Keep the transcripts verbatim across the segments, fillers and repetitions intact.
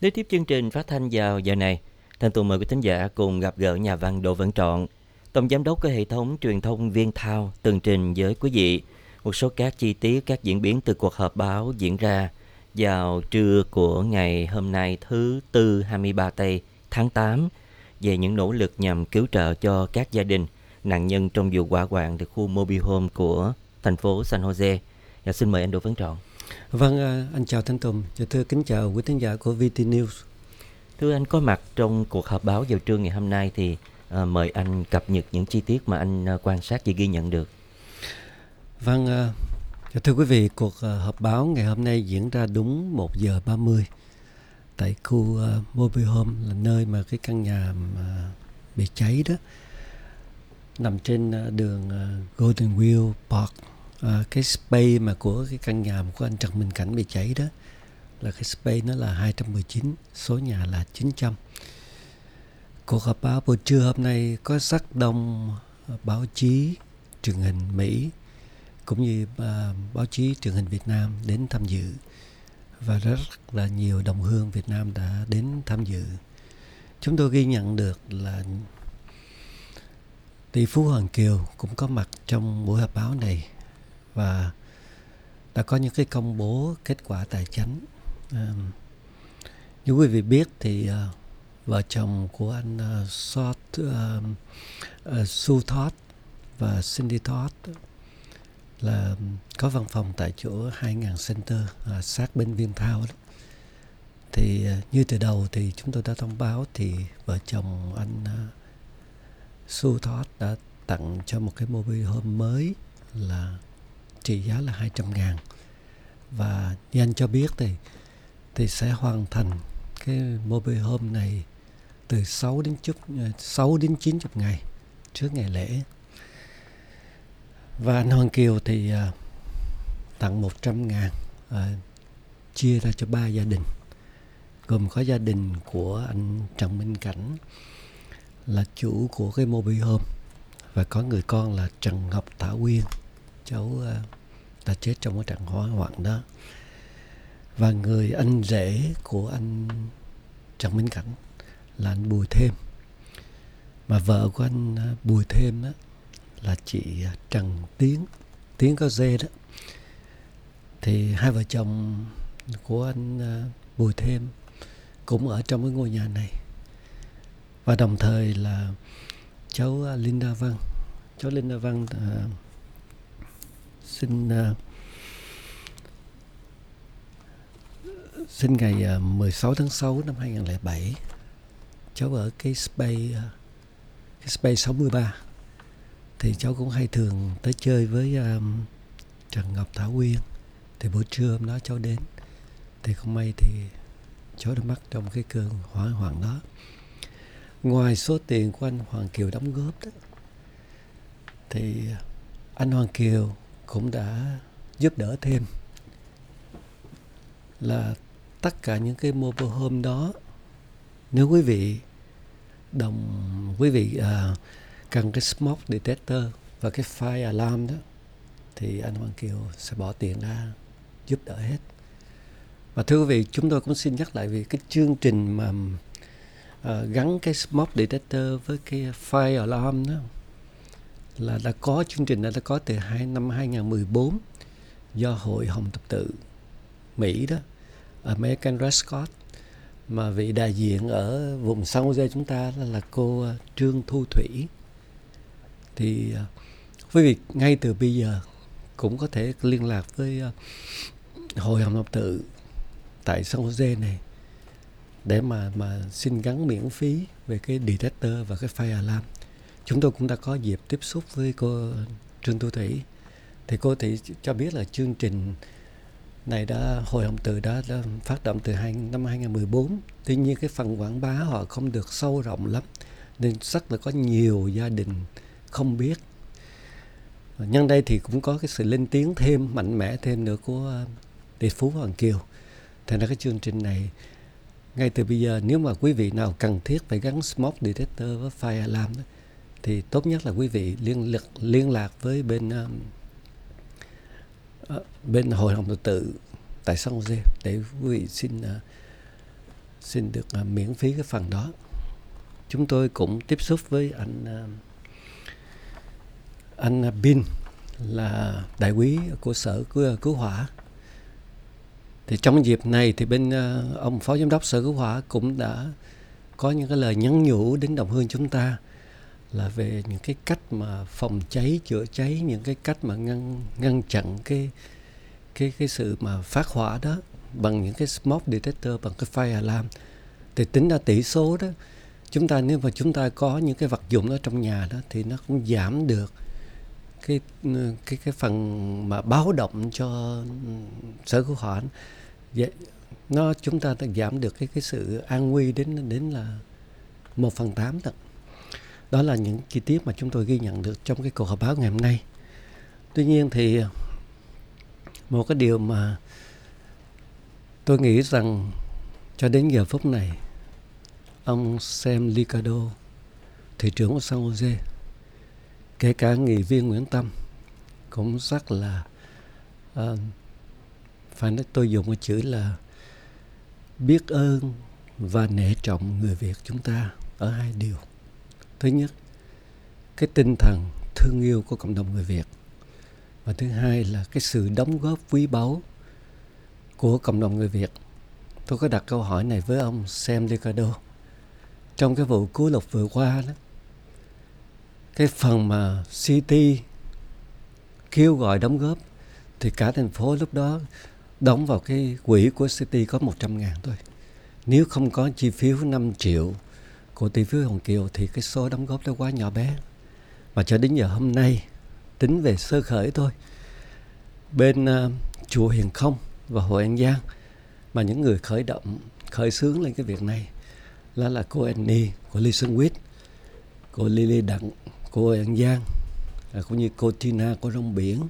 Để tiếp chương trình phát thanh vào giờ này, Thanh Tùng mời quý thính giả cùng gặp gỡ nhà văn Đỗ Vân Trọn, tổng giám đốc của hệ thống truyền thông Viên Thao, tường trình với quý vị một số các chi tiết các diễn biến từ cuộc họp báo diễn ra vào trưa của ngày hôm nay thứ Tư hai mươi ba tây tháng tám về những nỗ lực nhằm cứu trợ cho các gia đình nạn nhân trong vụ hỏa hoạn tại khu mobile home của thành phố San Jose. Và xin mời anh Đỗ Vân Trọn. Vâng, anh chào Thanh Tùng, thưa kính chào quý thính giả của vê tê News. Thưa anh có mặt trong cuộc họp báo vào trưa ngày hôm nay thì à, mời anh cập nhật những chi tiết mà anh à, quan sát và ghi nhận được. Vâng, à, thưa quý vị, cuộc à, họp báo ngày hôm nay diễn ra đúng một giờ ba mươi tại khu à, mobile home, là nơi mà cái căn nhà mà bị cháy đó, nằm trên à, đường à, Golden Wheel Park. À, cái space mà của cái căn nhà của anh Trần Minh Cảnh bị cháy đó là cái space nó là hai trăm mười chín, số nhà là chín trăm. Cuộc họp báo buổi trưa hôm nay có rất đông báo chí truyền hình Mỹ cũng như uh, báo chí truyền hình Việt Nam đến tham dự, và rất là nhiều đồng hương Việt Nam đã đến tham dự. Chúng tôi ghi nhận được là tỷ phú Hoàng Kiều cũng có mặt trong buổi họp báo này và đã có những cái công bố kết quả tài chánh. À, như quý vị biết thì uh, vợ chồng của anh uh, Sot, uh, uh, Sue Todd và Cindy Todd là có văn phòng tại chỗ hai nghìn Center, uh, sát bên Viên Thao đó. Thì uh, như từ đầu thì chúng tôi đã thông báo thì vợ chồng anh uh, Sue Todd đã tặng cho một cái mobile home mới là trị giá là hai trăm ngàn. Và như anh cho biết thì thì sẽ hoàn thành cái mobile home này từ sáu đến chút sáu đến chín mươi ngày trước ngày lễ. Và anh Hoàng Kiều thì uh, tặng một trăm ngàn, uh, chia ra cho ba gia đình, gồm có gia đình của anh Trần Minh Cảnh là chủ của cái mobile home, và có người con là Trần Ngọc Thảo Quyên, cháu uh, đã chết trong cái trận hỏa hoạn đó. Và người anh rể của anh Trần Minh Cảnh là anh Bùi Thêm, mà vợ của anh Bùi Thêm đó là chị Trần Tiến, Tiến có dê đó. Thì hai vợ chồng của anh Bùi Thêm cũng ở trong cái ngôi nhà này. Và đồng thời là cháu Linda Văn, cháu Linda Văn uh, sinh uh, sinh ngày mười sáu tháng sáu năm hai nghìn lẻ bảy. Cháu ở cái space cái space sáu mươi ba. Thì cháu cũng hay thường tới chơi với um, Trần Ngọc Thảo Quyên. Thì buổi trưa hôm đó cháu đến, thì không may thì cháu đã mắc trong cái cơn hỏa hoạn đó. Ngoài số tiền của anh Hoàng Kiều đóng góp đó, thì anh Hoàng Kiều cũng đã giúp đỡ thêm là tất cả những cái mobile home đó, nếu quý vị đồng quý vị uh, cần cái smoke detector và cái fire alarm đó, thì anh Hoàng Kiều sẽ bỏ tiền ra giúp đỡ hết. Và thưa quý vị, chúng tôi cũng xin nhắc lại vì cái chương trình mà uh, gắn cái smoke detector với cái fire alarm đó là đã có, chương trình đã, đã có từ hai, năm hai nghìn mười bốn do Hội Hồng Thập Tự Mỹ đó, American Red Cross, mà vị đại diện ở vùng San Jose chúng ta là, là cô uh, Trương Thu Thủy. Thì uh, quý vị ngay từ bây giờ cũng có thể liên lạc với uh, Hội Hồng Thập Tự tại San Jose này để mà mà xin gắn miễn phí về cái detector và cái fire alarm. Chúng tôi cũng đã có dịp tiếp xúc với cô Trương Thu Thủy. Thì cô Thủy cho biết là chương trình này đã Hội Hồng Tự đã, đã phát động từ hai, năm hai nghìn mười bốn. Tuy nhiên cái phần quảng bá họ không được sâu rộng lắm, nên rất là có nhiều gia đình không biết. Nhân đây thì cũng có cái sự lên tiếng thêm mạnh mẽ thêm nữa của tỷ phú Hoàng Kiều. Thành ra cái chương trình này ngay từ bây giờ, nếu mà quý vị nào cần thiết phải gắn smoke detector với fire alarm đó, thì tốt nhất là quý vị liên lạc liên lạc với bên uh, bên Hội Hồng Tự Tự tại San Jose để quý vị xin uh, xin được uh, miễn phí cái phần đó. Chúng tôi cũng tiếp xúc với anh uh, anh Bin, là đại úy của sở cứu, cứu hỏa. Thì trong dịp này thì bên uh, ông phó giám đốc sở cứu hỏa cũng đã có những cái lời nhắn nhủ đến đồng hương chúng ta là về những cái cách mà phòng cháy, chữa cháy, những cái cách mà ngăn ngăn chặn cái cái cái sự mà phát hỏa đó bằng những cái smoke detector, bằng cái fire alarm. Thì tính ra tỷ số đó, chúng ta nếu mà chúng ta có những cái vật dụng đó trong nhà đó thì nó cũng giảm được cái cái cái phần mà báo động cho sở cứu hỏa. Vậy nó chúng ta đã giảm được cái cái sự an nguy đến đến là một phần tám đó. Đó là những chi tiết mà chúng tôi ghi nhận được trong cái cuộc họp báo ngày hôm nay. Tuy nhiên thì một cái điều mà tôi nghĩ rằng cho đến giờ phút này, ông Sam Liccardo, thị trưởng của San Jose, kể cả nghị viên Nguyễn Tâm, cũng rất là uh, phải nói, tôi dùng cái chữ là biết ơn và nể trọng người Việt chúng ta ở hai điều. Thứ nhất, cái tinh thần thương yêu của cộng đồng người Việt. Và thứ hai là cái sự đóng góp quý báu của cộng đồng người Việt. Tôi có đặt câu hỏi này với ông Sam Liccardo. Trong cái vụ cứu lục vừa qua đó, cái phần mà City kêu gọi đóng góp thì cả thành phố lúc đó đóng vào cái quỹ của City có một trăm ngàn thôi. Nếu không có chi phiếu năm triệu của tỷ phú Hồng Kiều thì cái số đóng góp đó quá nhỏ bé. Và cho đến giờ hôm nay, tính về sơ khởi thôi, bên uh, chùa Hiền Không và Hội An Giang, mà những người khởi động, khởi xướng lên cái việc này là là cô Annie của Lee Xuân Quýt, cô Lily Đặng của Hội An Giang, à, cũng như cô Tina của Rong Biển,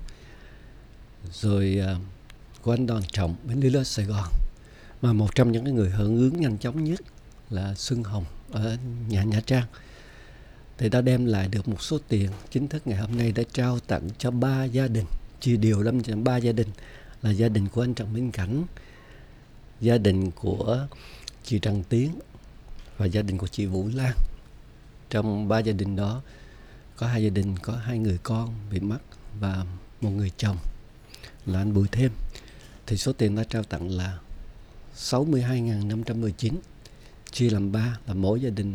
rồi uh, của anh Đoàn Trọng bên Lily Sài Gòn. Mà một trong những cái người hưởng ứng nhanh chóng nhất là Xuân Hồng ở nhà Nha Trang. Thì đã đem lại được một số tiền chính thức ngày hôm nay, đã trao tặng cho ba gia đình, chia đều lâm cho ba gia đình, là gia đình của anh Trần Minh Cảnh, gia đình của chị Trần Tiến và gia đình của chị Vũ Lan. Trong ba gia đình đó có hai gia đình có hai người con bị mất và một người chồng là anh Bùi Thêm. Thì số tiền đã trao tặng là sáu mươi hai nghìn năm trăm mười chín, chia làm ba là mỗi gia đình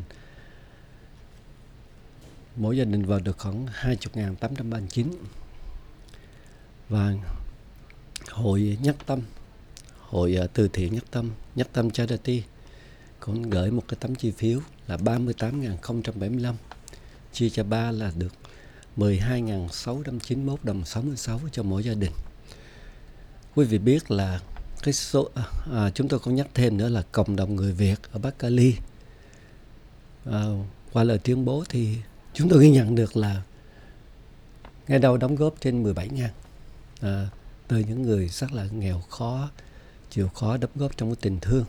mỗi gia đình vào được khoảng hai mươi nghìn tám trăm ba mươi chín. Và hội Nhất Tâm, hội từ thiện Nhất Tâm, Nhất Tâm Charity cũng gửi một cái tấm chi phiếu là ba mươi tám nghìn không trăm bảy mươi lăm, chia cho ba là được mười hai nghìn sáu trăm chín mươi mốt đồng sáu mươi sáu cho mỗi gia đình. Quý vị biết là cái số à, chúng tôi cũng nhắc thêm nữa là cộng đồng người Việt ở Bắc Cali, à, qua lời tuyên bố thì chúng tôi ghi nhận được là ngay đầu đóng góp trên mười bảy nghìn, à, từ những người rất là nghèo khó, chịu khó đóng góp trong cái tình thương.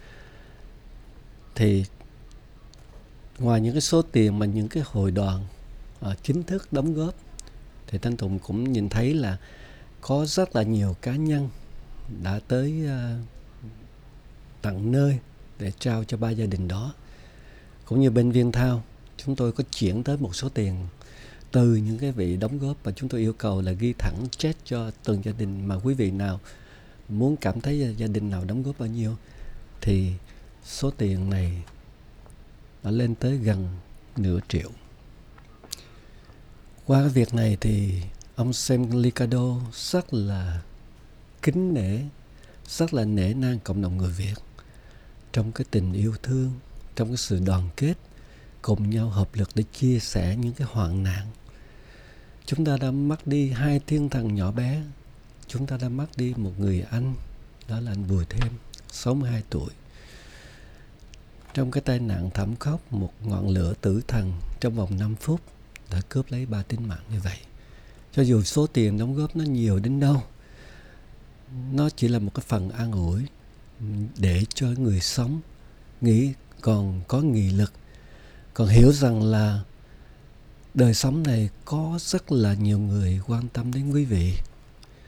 Thì ngoài những cái số tiền mà những cái hội đoàn à, chính thức đóng góp, thì Thanh Tùng cũng nhìn thấy là có rất là nhiều cá nhân đã tới uh, tận nơi để trao cho ba gia đình đó. Cũng như bên Viên Thao, chúng tôi có chuyển tới một số tiền từ những cái vị đóng góp, và chúng tôi yêu cầu là ghi thẳng check cho từng gia đình, mà quý vị nào muốn cảm thấy gia đình nào đóng góp bao nhiêu thì số tiền này nó lên tới gần nửa triệu. Qua cái việc này thì ông Sam Liccardo rất là kính nể, rất là nể nang cộng đồng người Việt trong cái tình yêu thương, trong cái sự đoàn kết, cùng nhau hợp lực để chia sẻ những cái hoạn nạn. Chúng ta đã mất đi hai thiên thần nhỏ bé. Chúng ta đã mất đi một người anh, đó là anh Bùi Thêm, sáu mươi hai tuổi. Trong cái tai nạn thảm khốc, một ngọn lửa tử thần trong vòng năm phút đã cướp lấy ba tính mạng như vậy. Cho dù số tiền đóng góp nó nhiều đến đâu, nó chỉ là một cái phần an ủi để cho người sống nghĩ còn có nghị lực, còn hiểu rằng là đời sống này có rất là nhiều người quan tâm đến quý vị.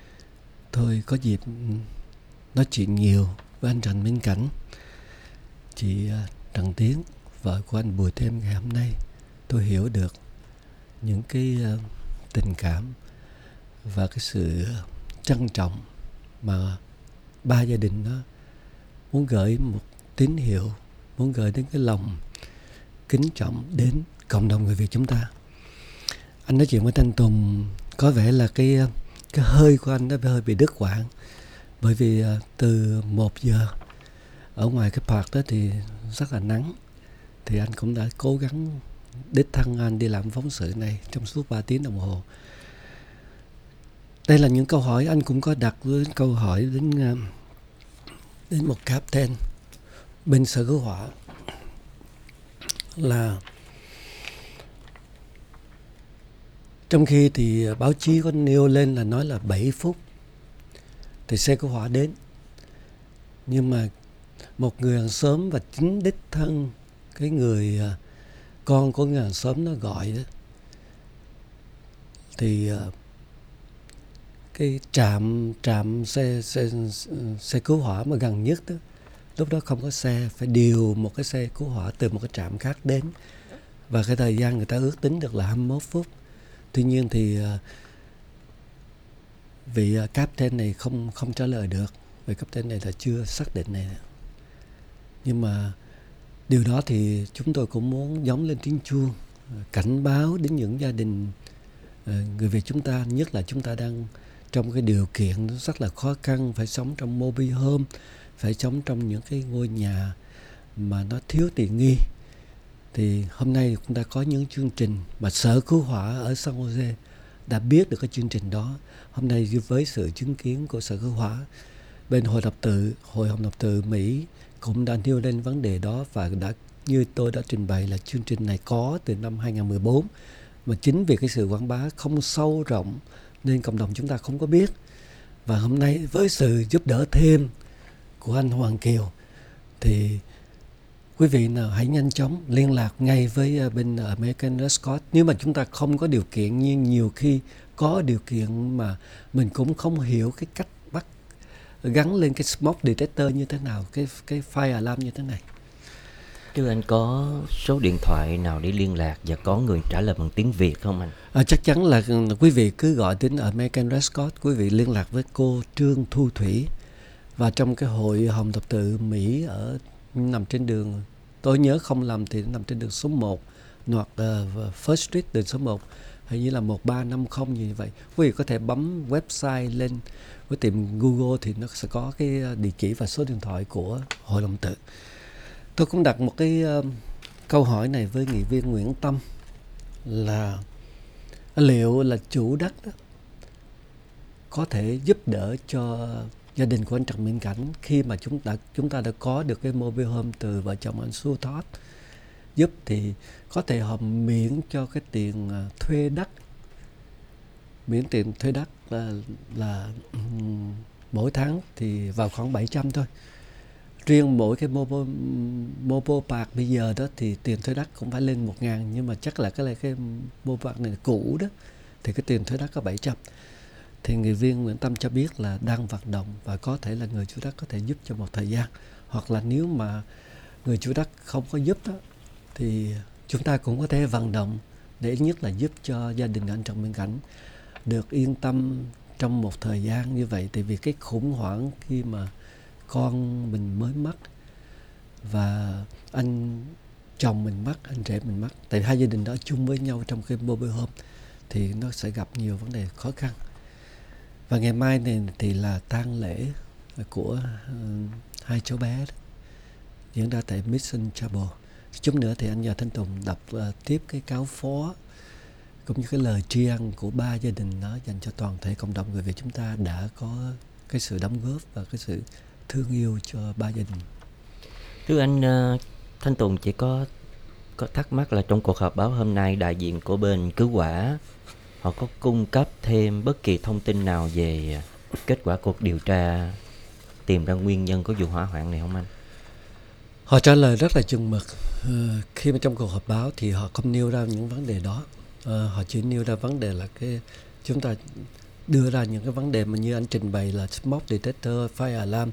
Thôi có dịp nói chuyện nhiều với anh Trần Minh Cảnh. chị Trần Tiến, vợ của anh Bùi Thêm ngày hôm nay, tôi hiểu được những cái tình cảm và cái sự trân trọng mà ba gia đình đó muốn gửi một tín hiệu, muốn gửi đến cái lòng kính trọng đến cộng đồng người Việt chúng ta. Anh nói chuyện với Thanh Tùng có vẻ là cái cái hơi của anh nó hơi bị đứt quãng, bởi vì từ một giờ ở ngoài cái park đó thì rất là nắng, thì anh cũng đã cố gắng đích thân anh đi làm phóng sự này trong suốt ba tiếng đồng hồ. Đây là những câu hỏi anh cũng có đặt với câu hỏi đến đến một captain bên Sở Cứu Hỏa là trong khi thì báo chí có nêu lên là nói là bảy phút thì xe cứu hỏa đến, nhưng mà một người hàng xóm và chính đích thân cái người con của người hàng xóm nó gọi đó, thì cái trạm trạm xe xe xe cứu hỏa mà gần nhất đó, lúc đó không có xe, phải điều một cái xe cứu hỏa từ một cái trạm khác đến, và cái thời gian người ta ước tính được là hai mươi mốt phút. Tuy nhiên thì vị captain này không không trả lời được, vị captain này là chưa xác định này. Nhưng mà điều đó thì chúng tôi cũng muốn gióng lên tiếng chuông, cảnh báo đến những gia đình người Việt chúng ta, nhất là chúng ta đang trong cái điều kiện rất là khó khăn, phải sống trong mobile home, phải sống trong những cái ngôi nhà mà nó thiếu tiện nghi. Thì hôm nay chúng ta có những chương trình mà Sở Cứu Hỏa ở San Jose đã biết được cái chương trình đó. Hôm nay với sự chứng kiến của Sở Cứu Hỏa, bên Hội Thập Tự, Hội Hồng Thập Tự Mỹ cũng đã nêu lên vấn đề đó, và đã như tôi đã trình bày là chương trình này có từ năm hai không một bốn, mà chính vì cái sự quảng bá không sâu rộng nên cộng đồng chúng ta không có biết. Và hôm nay với sự giúp đỡ thêm của anh Hoàng Kiều thì quý vị nào hãy nhanh chóng liên lạc ngay với bên American Red Cross. Nếu mà chúng ta không có điều kiện, nhưng nhiều khi có điều kiện mà mình cũng không hiểu cái cách bắt gắn lên cái smoke detector như thế nào, cái cái fire alarm như thế này. Chứ anh có số điện thoại nào để liên lạc và có người trả lời bằng tiếng Việt không anh? À, chắc chắn là quý vị cứ gọi đến American Red Cross, quý vị liên lạc với cô Trương Thu Thủy, và trong cái Hội Hồng Thập Tự Mỹ ở nằm trên đường, tôi nhớ không lầm thì nằm trên đường số một hoặc uh, First Street đường số một, hình như là một ba năm không như vậy. Quý vị có thể bấm website lên với tìm Google thì nó sẽ có cái địa chỉ và số điện thoại của Hội Đồng Tự. Tôi cũng đặt một cái uh, câu hỏi này với nghị viên Nguyễn Tâm là liệu là chủ đất đó có thể giúp đỡ cho gia đình của anh Trần Minh Cảnh khi mà chúng ta chúng ta đã có được cái mobile home từ vợ chồng anh Su Thoát giúp, thì có thể họ miễn cho cái tiền thuê đất, miễn tiền thuê đất là, là um, mỗi tháng thì vào khoảng bảy trăm thôi. Riêng mỗi cái mobile, mobile park bây giờ đó thì tiền thuê đất cũng phải lên một ngàn, nhưng mà chắc là cái này cái mobile park này là cũ đó thì cái tiền thuê đất có bảy trăm. Thì nghị viên Nguyễn Tâm cho biết là đang vận động và có thể là người chủ đất có thể giúp cho một thời gian, hoặc là nếu mà người chủ đất không có giúp đó thì chúng ta cũng có thể vận động để nhất là giúp cho gia đình anh Trần Minh Cảnh được yên tâm trong một thời gian như vậy. Tại vì cái khủng hoảng khi mà con mình mới mất và anh chồng mình mất, anh rể mình mất, tại hai gia đình đó chung với nhau trong cái mobile home thì nó sẽ gặp nhiều vấn đề khó khăn. Và ngày mai này thì là tang lễ của uh, hai cháu bé đó, diễn ra tại Mission Chapel. Chút nữa thì anh nhờ Thanh Tùng đọc uh, tiếp cái cáo phó cũng như cái lời tri ân của ba gia đình đó dành cho toàn thể cộng đồng người Việt chúng ta đã có cái sự đóng góp và cái sự thương yêu cho ba gia đình. Thưa anh, uh, Thanh Tùng chỉ có có thắc mắc là trong cuộc họp báo hôm nay, đại diện của bên cứu hỏa họ có cung cấp thêm bất kỳ thông tin nào về kết quả cuộc điều tra tìm ra nguyên nhân của vụ hỏa hoạn này không anh? Họ trả lời rất là chừng mực. Uh, khi mà trong cuộc họp báo thì họ không nêu ra những vấn đề đó. Uh, họ chỉ nêu ra vấn đề là cái chúng ta đưa ra những cái vấn đề mà như anh trình bày là smoke detector, fire alarm,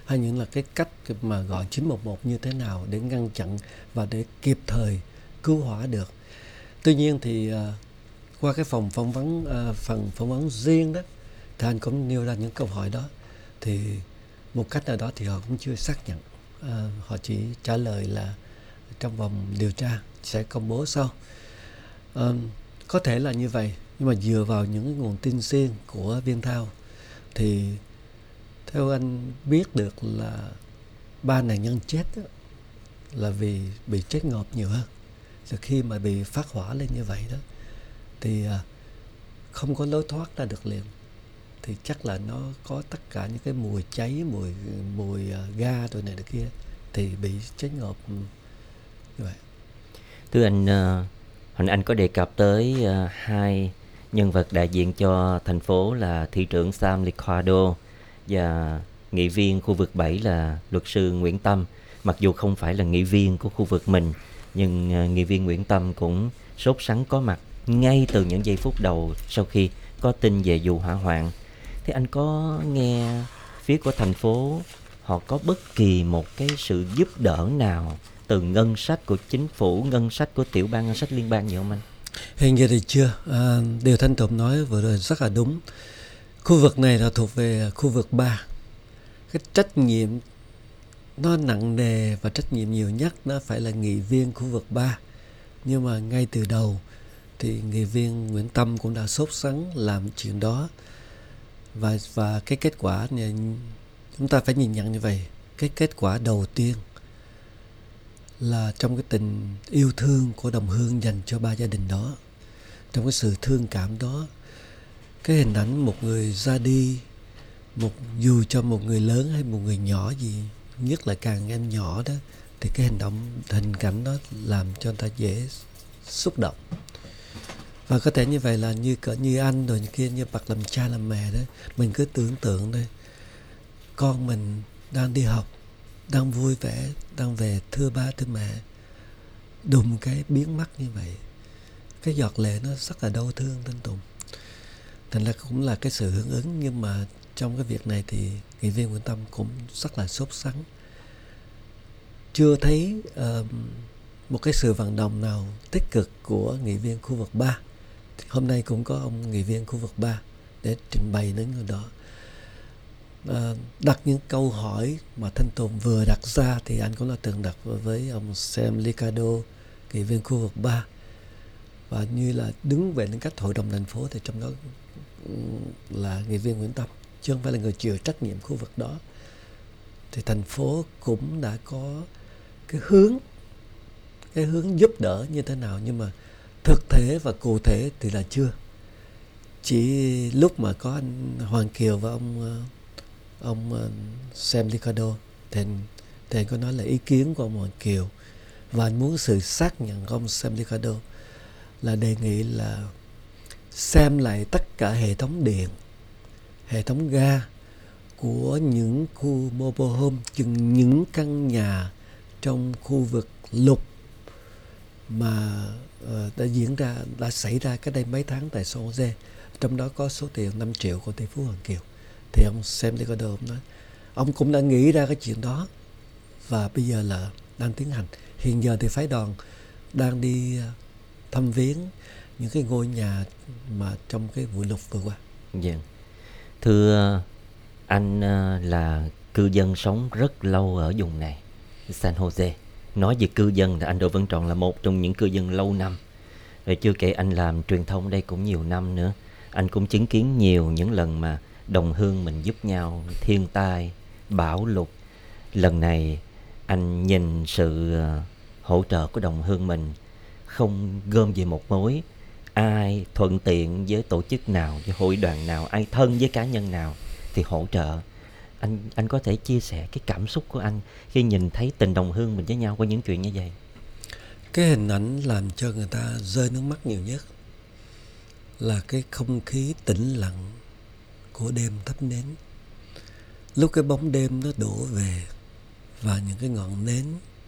hay những là cái cách mà gọi chín một một như thế nào để ngăn chặn và để kịp thời cứu hỏa được. Tuy nhiên thì uh, qua cái phòng phỏng vấn uh, phần phỏng vấn riêng đó thì anh cũng nêu ra những câu hỏi đó, thì một cách nào đó thì họ cũng chưa xác nhận. Uh, họ chỉ trả lời là trong vòng điều tra sẽ công bố sau. Uh, có thể là như vậy, nhưng mà dựa vào những nguồn tin riêng của Viên Thao thì theo anh biết được là ba nạn nhân chết đó, là vì bị chết ngộp nhiều hơn. Rồi khi mà bị phát hỏa lên như vậy đó thì uh, không có lối thoát ra được liền, thì chắc là nó có tất cả những cái mùi cháy, mùi mùi uh, ga rồi này được kia, thì bị chết ngộp như vậy. Thưa anh, uh, hồi nãy anh có đề cập tới uh, hai nhân vật đại diện cho thành phố là thị trưởng Sam Liccardo và nghị viên khu vực bảy là luật sư Nguyễn Tâm. Mặc dù không phải là nghị viên của khu vực mình, nhưng uh, nghị viên Nguyễn Tâm cũng sốt sắng có mặt ngay từ những giây phút đầu sau khi có tin về vụ hỏa hoạn. Thế anh có nghe phía của thành phố họ có bất kỳ một cái sự giúp đỡ nào từ ngân sách của chính phủ, ngân sách của tiểu bang, ngân sách liên bang gì không anh? Hiện giờ thì chưa. À, điều Thanh Tùng nói vừa rồi rất là đúng. Khu vực này là thuộc về khu vực ba. Cái trách nhiệm nó nặng nề và trách nhiệm nhiều nhất nó phải là nghị viên khu vực ba. Nhưng mà ngay từ đầu thì nghị viên Nguyễn Tâm cũng đã sốt sắng làm chuyện đó. Và, và cái kết quả này, chúng ta phải nhìn nhận như vậy. Cái kết quả đầu tiên là trong cái tình yêu thương của đồng hương dành cho ba gia đình đó, trong cái sự thương cảm đó, cái hình ảnh một người ra đi, một dù cho một người lớn hay một người nhỏ gì, nhất là càng em nhỏ đó, thì cái hành động, hình cảnh đó làm cho người ta dễ xúc động. Và có thể như vậy là như cỡ như anh rồi như kia, như bậc làm cha làm mẹ đó, mình cứ tưởng tượng đây, con mình đang đi học, đang vui vẻ, đang về thưa ba thưa mẹ, đùng cái biến mất như vậy, cái giọt lệ nó rất là đau thương Thanh Tùng. Thành ra cũng là cái sự hưởng ứng, nhưng mà trong cái việc này thì nghị viên Nguyễn Tâm cũng rất là sốt sắng. Chưa thấy uh, một cái sự vận động nào tích cực của nghị viên khu vực ba. Hôm nay cũng có ông nghị viên khu vực ba để trình bày đến người đó. À, đặt những câu hỏi mà Thanh Tùng vừa đặt ra thì anh cũng đã từng đặt với ông Sam Liccardo, nghị viên khu vực ba. Và như là đứng về những cách hội đồng thành phố thì trong đó là nghị viên Nguyễn Tâm, chứ không phải là người chịu trách nhiệm khu vực đó. Thì thành phố cũng đã có cái hướng cái hướng giúp đỡ như thế nào, nhưng mà thực thể và cụ thể thì là chưa. Chỉ lúc mà có anh Hoàng Kiều và ông ông Sam Liccardo thì, thì anh có nói là ý kiến của ông Hoàng Kiều, và anh muốn sự xác nhận của ông Sam Liccardo là đề nghị là xem lại tất cả hệ thống điện, hệ thống ga của những khu mobile home, chừng những căn nhà trong khu vực lục mà uh, đã diễn ra, đã xảy ra cách đây mấy tháng tại San Jose, trong đó có số tiền năm triệu của tỷ phú Hoàng Kiều. Thì ông Sam Liccardo ông nói, ông cũng đã nghĩ ra cái chuyện đó và bây giờ là đang tiến hành. Hiện giờ thì phái đoàn đang đi thăm viếng những cái ngôi nhà mà trong cái vụ lụt vừa qua. Dạ. Thưa anh, là cư dân sống rất lâu ở vùng này, San Jose. Nói về cư dân là anh Đỗ Vân Trọn là một trong những cư dân lâu năm. Rồi chưa kể anh làm truyền thông đây cũng nhiều năm nữa. Anh cũng chứng kiến nhiều những lần mà đồng hương mình giúp nhau, thiên tai, bão lụt. Lần này anh nhìn sự hỗ trợ của đồng hương mình không gom về một mối. Ai thuận tiện với tổ chức nào, với hội đoàn nào, ai thân với cá nhân nào thì hỗ trợ. Anh anh có thể chia sẻ cái cảm xúc của anh khi nhìn thấy tình đồng hương mình với nhau qua những chuyện như vậy? Cái hình ảnh làm cho người ta rơi nước mắt nhiều nhất là cái không khí tĩnh lặng của đêm thắp nến. Lúc cái bóng đêm nó đổ về và những cái ngọn nến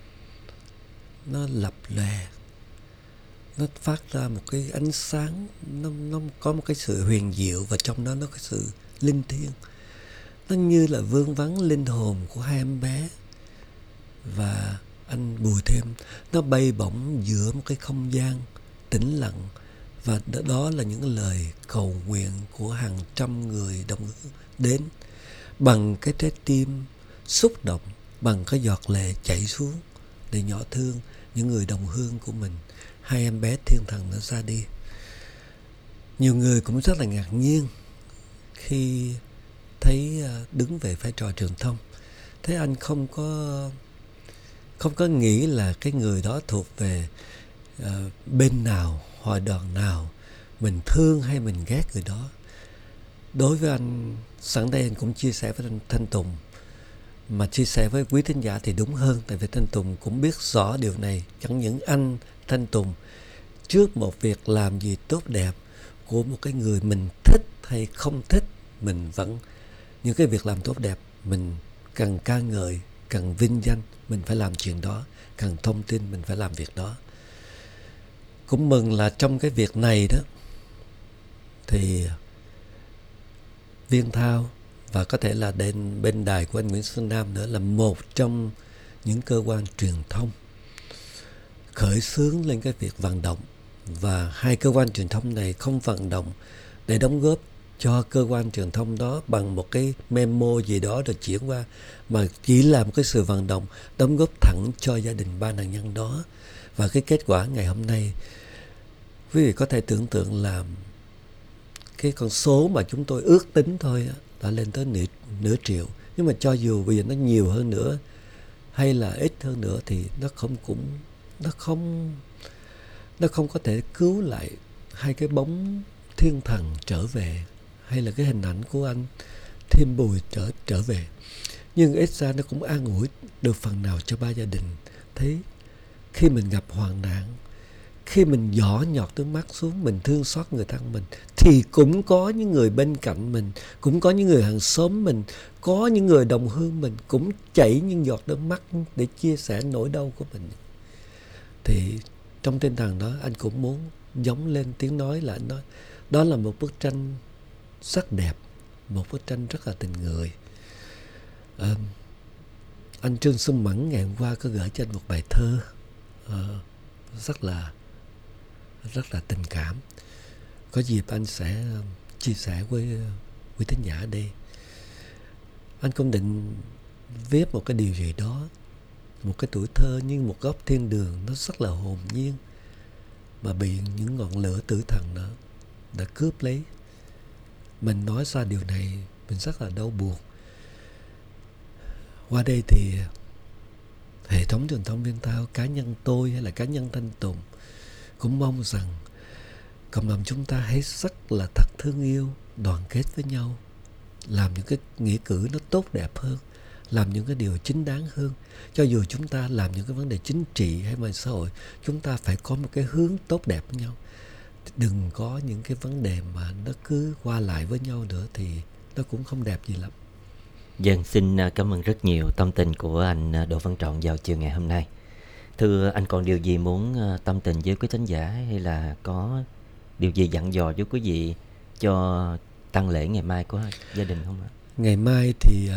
nó lập lòe, nó phát ra một cái ánh sáng, nó, nó có một cái sự huyền diệu, và trong đó nó có sự linh thiêng. nó như là vương vấn linh hồn của hai em bé. Và anh Bùi thêm, nó bay bổng giữa một cái không gian tĩnh lặng. Và đó là những lời cầu nguyện của hàng trăm người đồng hương đến bằng cái trái tim xúc động, bằng cái giọt lệ chảy xuống để nhỏ thương những người đồng hương của mình. Hai em bé thiên thần đã ra đi. Nhiều người cũng rất là ngạc nhiên khi thấy đứng về vai trò truyền thông. Thế anh không có không có nghĩ là cái người đó thuộc về uh, bên nào, hội đoàn nào, mình thương hay mình ghét người đó. Đối với anh, sẵn đây anh cũng chia sẻ với anh Thanh Tùng, mà chia sẻ với quý thính giả thì đúng hơn, tại vì Thanh Tùng cũng biết rõ điều này. Chẳng những anh Thanh Tùng, trước một việc làm gì tốt đẹp của một cái người mình thích hay không thích, mình vẫn những cái việc làm tốt đẹp mình cần ca ngợi, cần vinh danh, mình phải làm chuyện đó, cần thông tin mình phải làm việc đó. Cũng mừng là trong cái việc này đó thì Viên Thao và có thể là bên, bên đài của anh Nguyễn Xuân Nam nữa là một trong những cơ quan truyền thông khởi xướng lên cái việc vận động. Và hai cơ quan truyền thông này không vận động để đóng góp cho cơ quan truyền thông đó bằng một cái memo gì đó rồi chuyển qua, mà chỉ là một cái sự vận động đóng góp thẳng cho gia đình ba nạn nhân đó. Và cái kết quả ngày hôm nay, quý vị có thể tưởng tượng là cái con số mà chúng tôi ước tính thôi đã lên tới nửa, nửa triệu. Nhưng mà cho dù bây giờ nó nhiều hơn nữa hay là ít hơn nữa thì nó không cũng nó không nó không có thể cứu lại hai cái bóng thiên thần trở về, hay là cái hình ảnh của anh Thêm Bùi trở trở về. Nhưng ít ra nó cũng an ủi được phần nào cho ba gia đình. Thấy khi mình gặp hoạn nạn, khi mình giỏ nhọt nước mắt xuống, mình thương xót người thân mình, thì cũng có những người bên cạnh mình, cũng có những người hàng xóm mình, có những người đồng hương mình cũng chảy những giọt nước mắt để chia sẻ nỗi đau của mình. Thì trong tinh thần đó, anh cũng muốn giống lên tiếng nói là anh nói đó là một bức tranh rất đẹp, một bức tranh rất là tình người. À, anh Trương Xuân Mẫn ngày hôm qua có gửi cho anh một bài thơ à, rất là rất là tình cảm. Có dịp anh sẽ chia sẻ với quý thính giả ở đây. Anh cũng định viết một cái điều gì đó, một cái tuổi thơ như một góc thiên đường, nó rất là hồn nhiên, mà bị những ngọn lửa tử thần đó đã cướp lấy. Mình nói ra điều này mình rất là đau buồn. Qua đây thì hệ thống truyền thông Viên Thao, cá nhân tôi hay là cá nhân Thanh Tùng cũng mong rằng cộng đồng chúng ta hãy rất là thật thương yêu, đoàn kết với nhau, làm những cái nghĩa cử nó tốt đẹp hơn, làm những cái điều chính đáng hơn. Cho dù chúng ta làm những cái vấn đề chính trị hay mà xã hội, chúng ta phải có một cái hướng tốt đẹp với nhau. Đừng có những cái vấn đề mà nó cứ qua lại với nhau nữa thì nó cũng không đẹp gì lắm. Dân xin cảm ơn rất nhiều tâm tình của anh Đỗ Văn Trọn vào chiều ngày hôm nay. Thưa anh, còn điều gì muốn tâm tình với quý thính giả, hay là có điều gì dặn dò với quý vị cho tang lễ ngày mai của gia đình không ạ? Ngày mai thì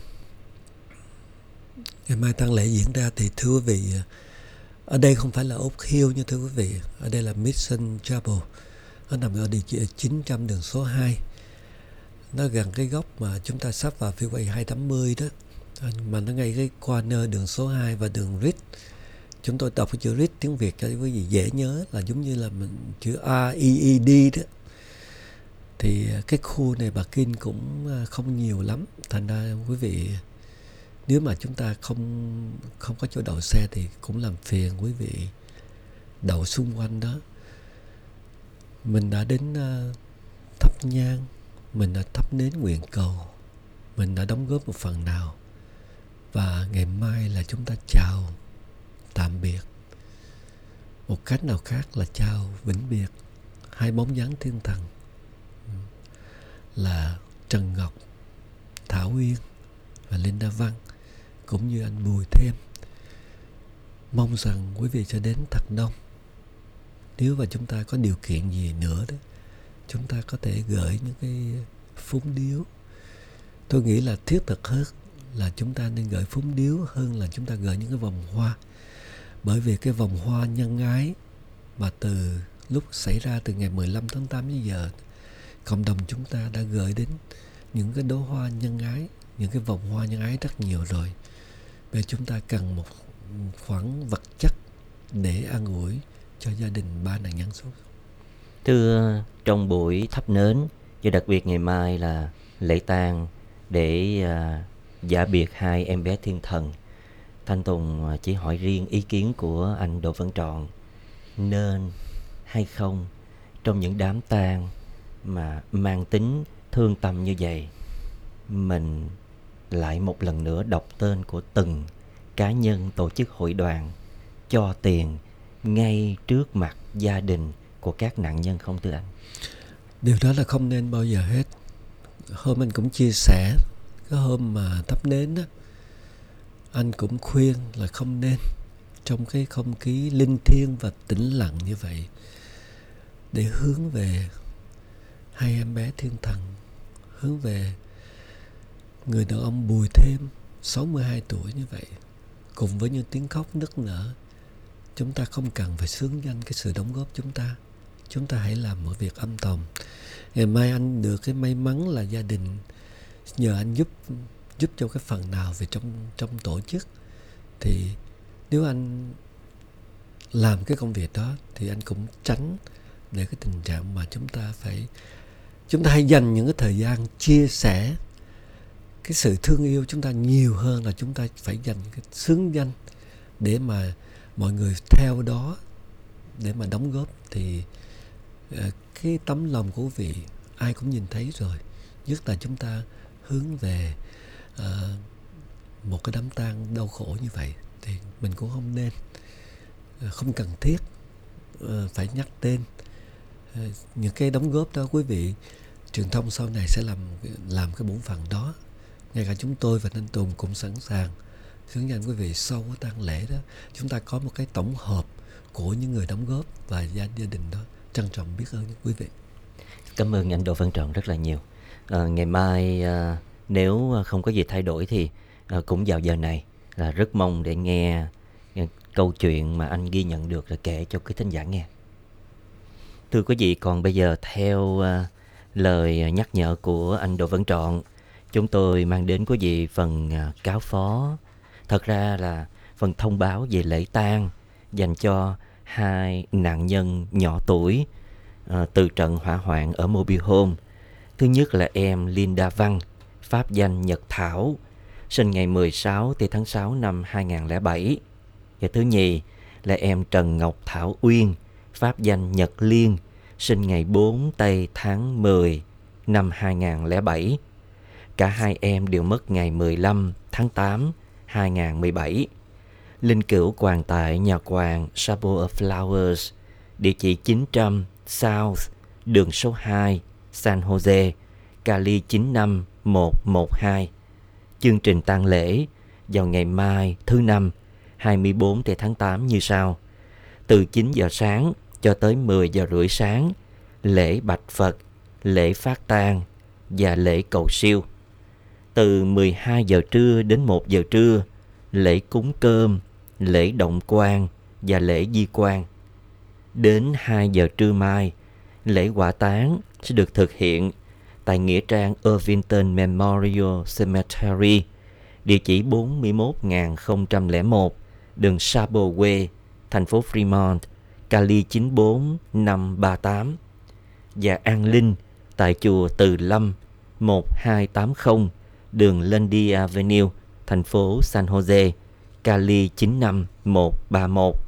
ngày mai tang lễ diễn ra thì thưa quý vị, ở đây không phải là Oak Hill như thưa quý vị, ở đây là Mission Chapel. Nó nằm ở địa chỉ chín trăm đường số hai. Nó gần cái góc mà chúng ta sắp vào freeway hai tám mươi đó, mà nó ngay cái corner đường số hai và đường Reed. Chúng tôi đọc cái chữ Reed tiếng Việt cho quý vị dễ nhớ là giống như là mình chữ R E E D đó. Thì cái khu này parking cũng không nhiều lắm, thành ra quý vị nếu mà chúng ta không không có chỗ đậu xe thì cũng làm phiền quý vị đậu xung quanh đó. Mình đã đến uh, thắp nhang, mình đã thắp nến nguyện cầu, mình đã đóng góp một phần nào, và ngày mai là chúng ta chào tạm biệt. Một cách nào khác là chào vĩnh biệt hai bóng dáng thiên thần là Trần Ngọc, Thảo Uyên và Linda Văn, cũng như anh Bùi Thêm. Mong rằng quý vị sẽ đến thật đông. Nếu mà chúng ta có điều kiện gì nữa đó, chúng ta có thể gửi những cái phúng điếu, Tôi nghĩ là thiết thực hơn là chúng ta nên gửi phúng điếu hơn là chúng ta gửi những cái vòng hoa. Bởi vì cái vòng hoa nhân ái mà từ lúc xảy ra từ ngày mười lăm tháng tám đến giờ, cộng đồng chúng ta đã gửi đến những cái đóa hoa nhân ái, những cái vòng hoa nhân ái rất nhiều rồi. Bây giờ chúng ta cần một khoản vật chất để an ủi cho gia đình ba nạn nhân số. Thưa, trong buổi thắp nến và đặc biệt ngày mai là lễ tang để à, giả biệt hai em bé thiên thần, Thanh Tùng à, chỉ hỏi riêng ý kiến của anh Đỗ Văn Trọn, nên hay không trong những đám tang mà mang tính thương tâm như vậy, mình lại một lần nữa đọc tên của từng cá nhân, tổ chức, hội đoàn cho tiền ngay trước mặt gia đình của các nạn nhân không thưa anh? Điều đó là không nên bao giờ hết. Hôm anh cũng chia sẻ, cái hôm mà thắp nến á, anh cũng khuyên là không nên trong cái không khí linh thiêng và tĩnh lặng như vậy, để hướng về hai em bé thiên thần, hướng về người đàn ông Bùi Thêm sáu mươi hai tuổi như vậy, cùng với những tiếng khóc nức nở. Chúng ta không cần phải xướng danh cái sự đóng góp chúng ta. Chúng ta hãy làm một việc âm thầm. Ngày mai anh được cái may mắn là gia đình nhờ anh giúp giúp cho cái phần nào về trong trong tổ chức, thì nếu anh làm cái công việc đó thì anh cũng tránh để cái tình trạng mà chúng ta phải chúng ta hãy dành những cái thời gian chia sẻ cái sự thương yêu chúng ta nhiều hơn là chúng ta phải dành cái xướng danh để mà mọi người theo đó để mà đóng góp. Thì cái tấm lòng của quý vị ai cũng nhìn thấy rồi, nhất là chúng ta hướng về uh, một cái đám tang đau khổ như vậy thì mình cũng không nên, uh, không cần thiết uh, phải nhắc tên uh, những cái đóng góp đó. Quý vị truyền thông sau này sẽ làm làm cái bổn phận đó. Ngay cả chúng tôi và Thanh Tùng cũng sẵn sàng xướng danh quý vị sau cái tang lễ đó. Chúng ta có một cái tổng hợp của những người đóng góp và gia, gia đình đó. Trân trọng biết ơn quý vị. Cảm ơn anh Đỗ Văn Trọn rất là nhiều. À, ngày mai à, nếu không có gì thay đổi thì à, cũng vào giờ này là rất mong để nghe, nghe câu chuyện mà anh ghi nhận được là kể cho quý thính giả nghe. Thưa quý vị, còn bây giờ theo à, lời nhắc nhở của anh Đỗ Văn Trọn, chúng tôi mang đến quý vị phần à, cáo phó. Thật ra là phần thông báo về lễ tang dành cho hai nạn nhân nhỏ tuổi à, từ trận hỏa hoạn ở Mobile Home. Thứ nhất là em Linda Văn, pháp danh Nhật Thảo, sinh ngày mười sáu tháng sáu năm hai nghìn không trăm lẻ bảy. Và thứ nhì là em Trần Ngọc Thảo Uyên, pháp danh Nhật Liên, sinh ngày bốn tháng mười năm hai nghìn không trăm lẻ bảy. Cả hai em đều mất ngày mười lăm tháng tám hai nghìn không trăm mười bảy. Linh cữu quàng tại nhà quàng Chapel of Flowers, địa chỉ chín trăm South, đường số hai, San Jose, Cali chín năm một một hai. Chương trình tang lễ vào ngày mai thứ năm hai mươi bốn tháng tám như sau. Từ chín giờ sáng cho tới mười giờ rưỡi sáng, lễ bạch Phật, lễ phát tang và lễ cầu siêu. Từ mười hai giờ trưa đến một giờ trưa, lễ cúng cơm, lễ động quan và lễ di quan. Đến hai giờ trưa mai, lễ hỏa táng sẽ được thực hiện tại nghĩa trang Irvington Memorial Cemetery, địa chỉ bốn mươi mốt nghìn không trăm lẻ một, đường Chapel Way, thành phố Fremont, Cali chín bốn năm ba tám. Và an linh tại chùa Từ Lâm một hai tám không, đường Lundy Avenue, thành phố San Jose, Cali chín năm một ba một.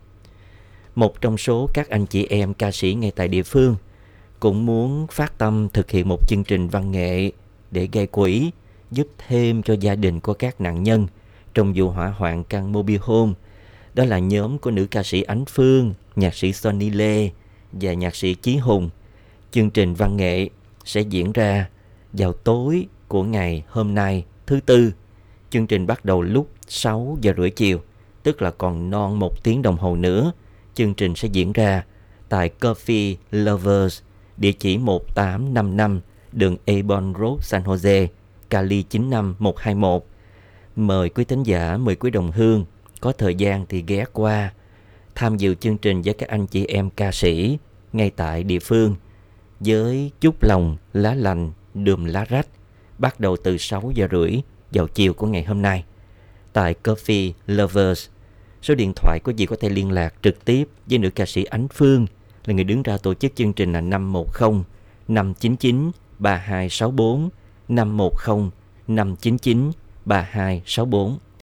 Một trong số các anh chị em ca sĩ ngay tại địa phương cũng muốn phát tâm thực hiện một chương trình văn nghệ để gây quỹ giúp thêm cho gia đình của các nạn nhân trong vụ hỏa hoạn căn Mobile Home. Đó là nhóm của nữ ca sĩ Ánh Phương, nhạc sĩ Sonny Lê và nhạc sĩ Chí Hùng. Chương trình văn nghệ sẽ diễn ra vào tối của ngày hôm nay thứ Tư. Chương trình bắt đầu lúc sáu giờ rưỡi chiều, tức là còn non một tiếng đồng hồ nữa. Chương trình sẽ diễn ra tại Coffee Lovers, địa chỉ một tám năm năm, đường Avon Road, San Jose, Cali chín năm một hai một. Mời quý thính giả, mời quý đồng hương có thời gian thì ghé qua tham dự chương trình với các anh chị em ca sĩ ngay tại địa phương với chút lòng lá lành đùm lá rách, bắt đầu từ sáu giờ rưỡi vào chiều của ngày hôm nay tại Coffee Lovers. Số điện thoại của chị có thể liên lạc trực tiếp với nữ ca sĩ Ánh Phương, là người đứng ra tổ chức chương trình, là năm một không năm chín chín ba hai sáu bốn, năm một không năm chín chín ba hai sáu bốn.